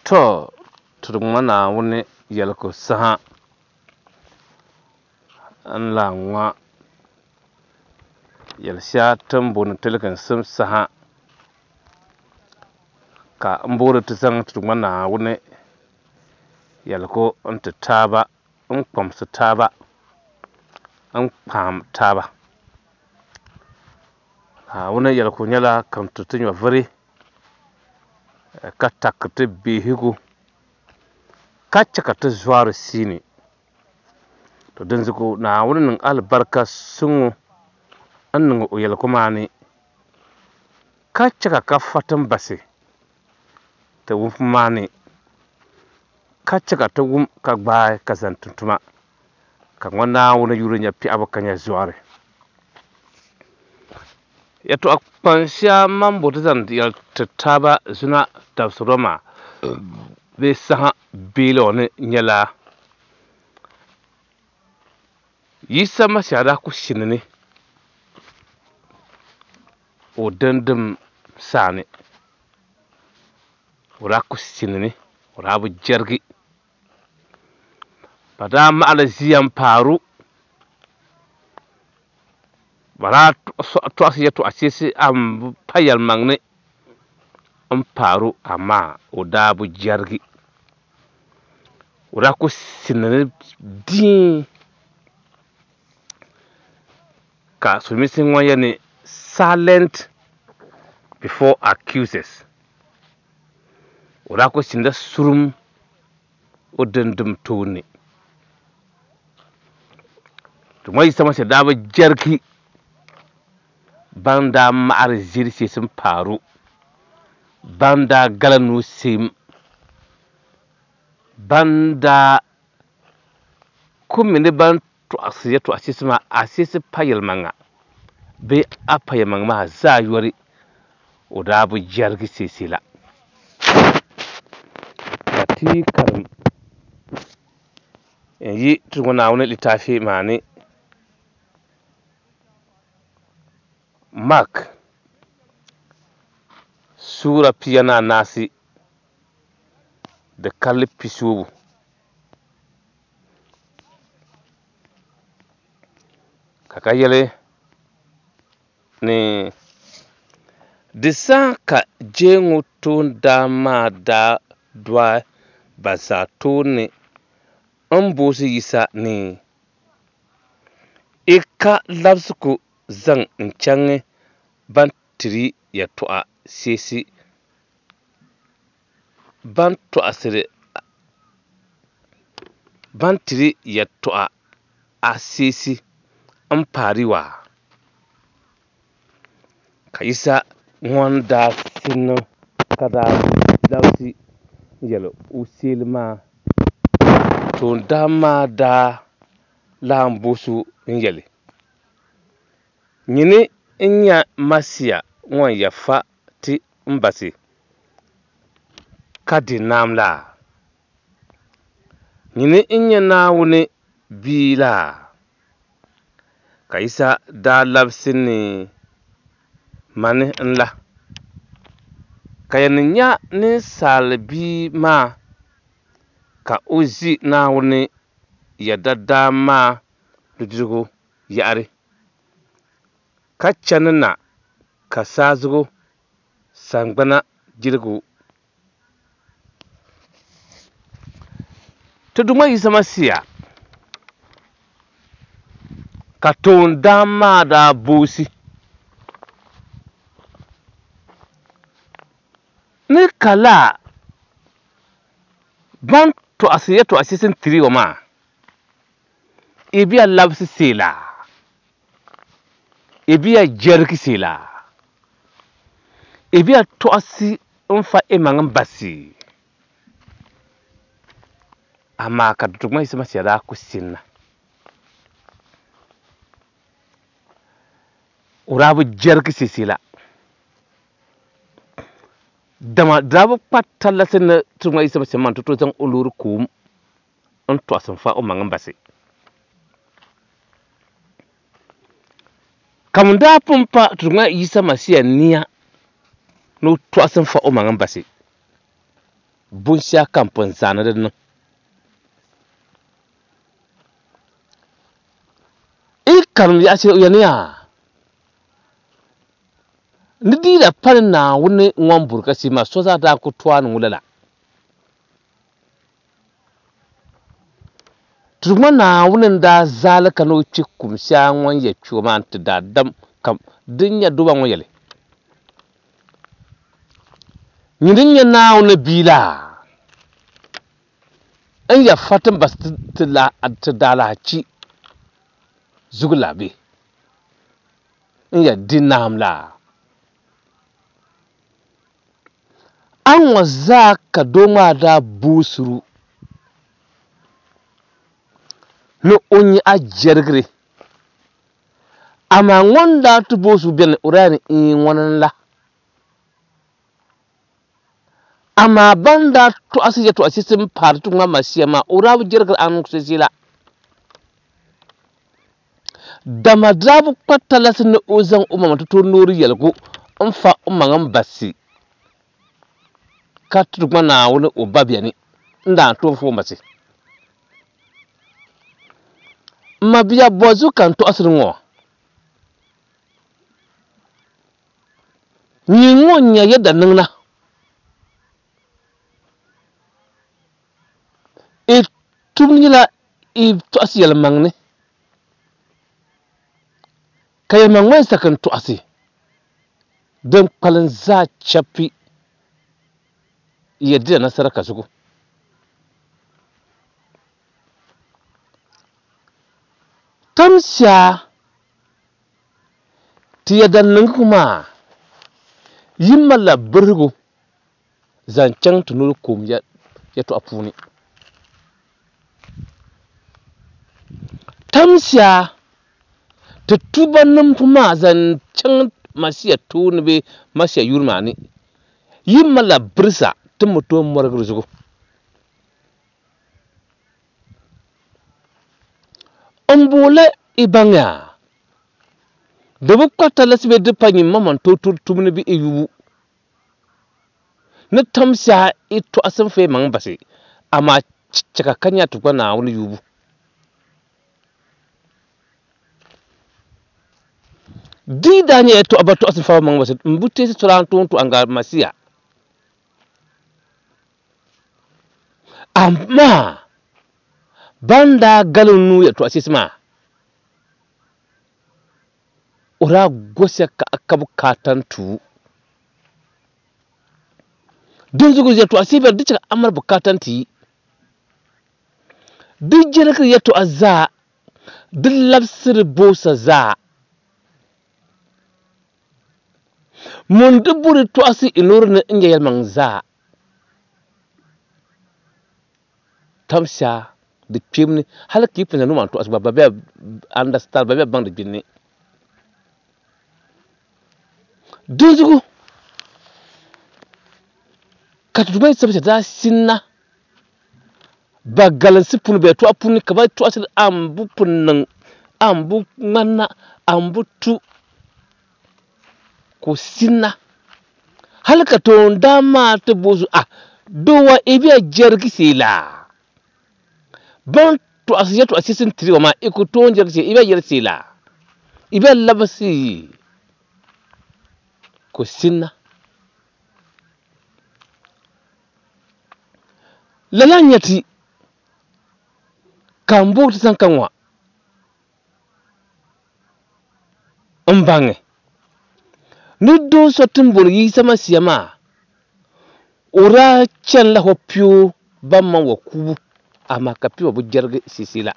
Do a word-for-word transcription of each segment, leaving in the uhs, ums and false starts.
To tudumana wuni yelko saha an la ŋwa yelsha tambun tilkan sim saha ka mburu tisang tudumana wuni yelko unta taba un kwamsa taba un pam taba ha wuni yelko nyala kam tutunywa viri ka takti bihigu ka chaka ti zwari sini to dinzugu na wuni nin albarka sungu an nin o yelko mani ka chaka ka fatin basi ta wumf mani ka chaka ta wum ka gbaai ka zan tuntuma ka ŋwa na wuni yuri nya piɛɣu ka nya zwari yato a kpansha mambo ti zan yel ti taba zuna dabsiroma bee saha beelo ni nyɛla yisa masiɣa daa ku shini ni o dindim saani o daa ku shini ni o daa bi jɛrigi ba daa maɣali ziyam paaru ba daa tɔɣisi yɛltɔɣa am pa yɛlimaŋ ni n paaru amaa o daa bi jɛrigi o daa ku shini ni dii ka silimiinsi ŋɔ yɛli ni silent before accusers o daa ku shini surum o dindim tooni ti ŋɔ yisa masiɣa daa bi jɛrigi ban daa maɣari ʒiri sheesim paaru ban daa gala nuu seem ban daa kumi ni ban tɔɣisi yɛltɔɣa sheesim maa a sheesi pa yɛlimaŋa bee a pa yɛlimaŋ maa zaa yɔri o daa bi jɛrigi sheesi la ka ti karim n yi ti ŋɔ Naawuni littaafi maa ni Mark sura pia ni anaasi di kanli pisoobu ka ka yɛli ni di zaa ka jeeŋɔ toon daa maa daa dɔi ba zaa tooni n boosi yisa ni ika labisigu zaŋ n chaŋ ban tiri yɛltɔɣa sheesi ban tɔɣisiri ban tiri yɛltɔɣa aseesi n paari wa ka yisa ŋɔni daa sini ka daa labisi yɛli o seeli maa toon daa maa daa laam boosu n yɛli nyini n nya masiya ŋɔn yɛfa ti n basi ka di naam la nyini n nya Naawuni bii la ka yisa daa labisi ni mani n la ka yɛn nya ninsaali bii maa ka o ʒi Naawuni yɛdadaa maa nudirigu yaɣari ka chani na ka saazugu sangbana jirigu ti duŋɔ yisa masiya ka toon daa maa daa boosi ni kala ban tɔɣisi yɛltɔɣa sheesim tiri o maa ibiya labisi seela ibiya jɛrigi seela ibiya tɔɣisi n fa imaŋ n basi amaa ka duŋɔ yisa masiya daa ku sinna o daa bi jɛrigi sheesi la dama daa bi kpa tallasi ni ti ŋɔ yisa masiya man tutu zaŋ o loori koom n tɔɣisi n fa o maŋ n basi kam daa pun pa ti ŋɔ yisa masiya niya ni o tɔɣisi n fa o maŋ n basi bunsia kampun zana din ikam ya ce yaniya ni di da pan na wuni ngwan burka si ma so za da ku tuwan wulala turma na wunin da zalika no cikum sha ngwan ya chuma anta da dam kam dinya duba ngwan yale nyidin ya na wuni bila an ya fatan bas tila atdala ci zugla be in ya dinamla an waza ka doma da busuru no onyi a jergre ama wanda to bosu ben urani in wonan la ama banda to asiya to asisim partu ngama siyama urabu jergre an kusila dama drabu patala sin ozan umma to nori yalgo amfa umma ngam basi katu mana woni obabiani nda to fo mbasi mabiya bozu kan to asirin wo ni ngonya yadda ningna e tumnila e to asiyal mangne kay mangwen sakan to asi dan palan za chapi yadda nasara kasugo tamsha ti yadannin kuma yimmala burgo zancen tunur kum ya ya to afuni tamsha ta tubannin kuma zancen masiya tunube masiya yurmani yimmala bursa tun mutum margar zugo ambule ibanga debu kwata lasbe de panyi maman to to tumne bi eyubu ne tamsa ito asan fe man base ama cika kanya to na wani yubu di danye to abato asan fa man base mbute si toran to to anga masiya amma banda galunu ya to asisma ura gose ka akabu katantu don zugu ya to asibar dicika amar bukatanti duk jirkir ya to azza duk lafsir bosa za mun duburi to asi inur na inga yalman za tamsha the chimney hala keep na numan to as baba understand baba bang the jinni duzugu katubay sabta da sinna bagalan sipun be to apuni kaba to asir ambu punnan ambu manna ambu tu ko sinna halka to ndama to bozu ah dowa ebiya jergi sila ban to asiya to asisin triwa ma iko to jergi ebiya yersi la ebiya labasi ko sinna lalanyati kambo tsan kanwa mbange nuddo sotin buryi sama siyama ura chen la hopio bamma wa kubu ama kapiwa bu jerge sisila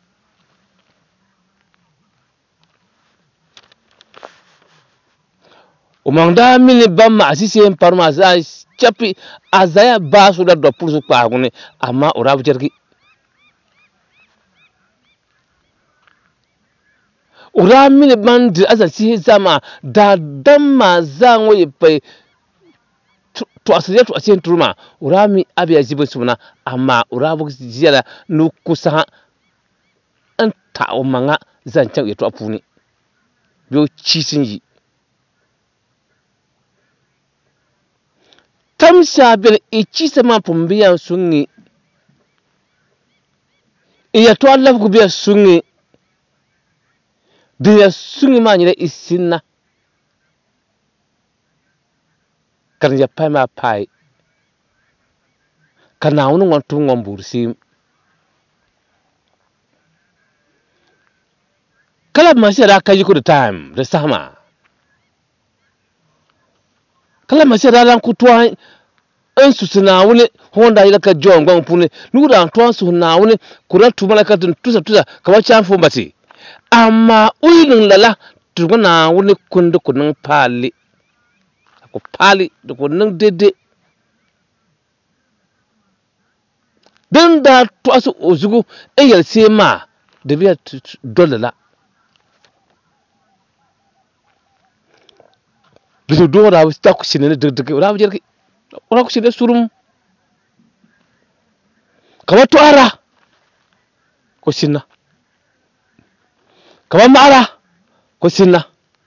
umangda mini bamma asisi parma za chapi azaya basu da do pulsu pa ngune ama ura bu jerge ura mini bandi azasi zama da damma zango yipe to asiya to asiya turma ura mi abiya jibe suna amma ura bu jiyala nu kusa an ta o manga zancan yato apuni biyo cisin yi tamsa bil ichi sama pumbiya sungi iya to Allah ku biya sungi dia sungi ma nyire isinna kan ya pai ma pai kana wonu ngon tu ngon bursim kala masira kaji ku the time the sama kala masira lan ku to an su suna wuni honda ila ka jon gwan pune nura to su na wuni kuran tu malaka tun tusa tusa kamar chan fo bati amma uyin lala tuguna wuni kundu kunun pali ko pali da kunun dede dan da to asu ozugu eyal sema da biya dolala bisu do da ta ku shine da da ra jerki ora ku shine surum kamar to ara ko shinna kamar ma'ara ko sinna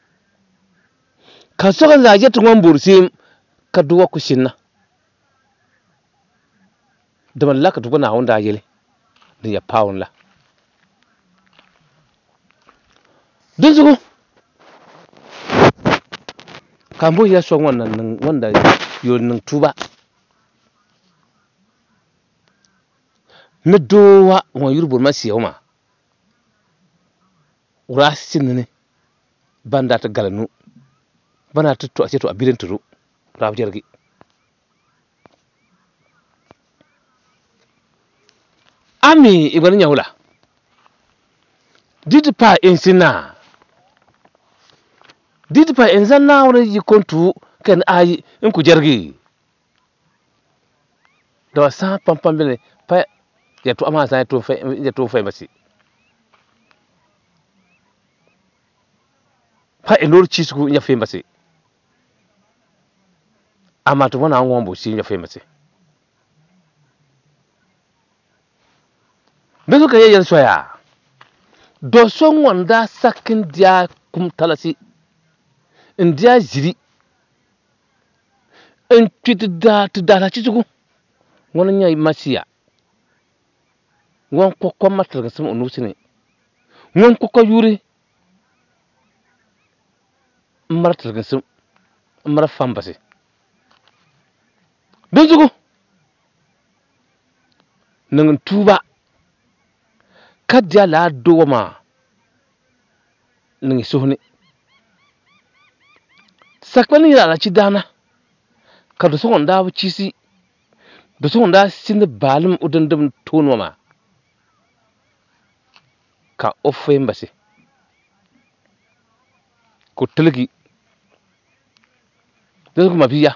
ka so kan zaje tungon bursim ka duwa ku sinna da mallaka tukuna wanda yele da ya pound la dun zugo kambo ya so wannan wanda yonin tuba na dowa wa yurbur masiyoma urasin ne banda ta galanu bana tutto a ce to a birin turu rabu jirgi ami igwanin yahula didi pa insina didi pa inzanna wani yi kontu kan ayi in ku jirgi da wasa pampam bile pa ya to amma sai to fa ya to fa basi pa elor ci su ya fe basi amma to wana ngon bo shi ya fe basi bezo ka yayin soya do son wanda sakin dia kum talasi india jiri in tidda tidda ci su wani nyai masiya wan ko ko matar ga sama onusine wan ko ko yuri martar ga sam mara fambase bezugo nan tuba kadya la doma nan sohne sakmani la ci dana ka do son da ci si do son da sin balum udandum tonoma ka ofe mbasi ko telgi do ko mabiya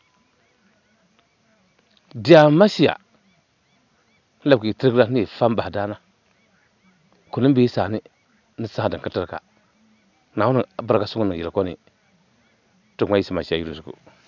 dia masiya labki trigra ni famba dana kunin bi sani ni sadan katarka na wannan barka sunan yira ko ne to mai sama shi yiro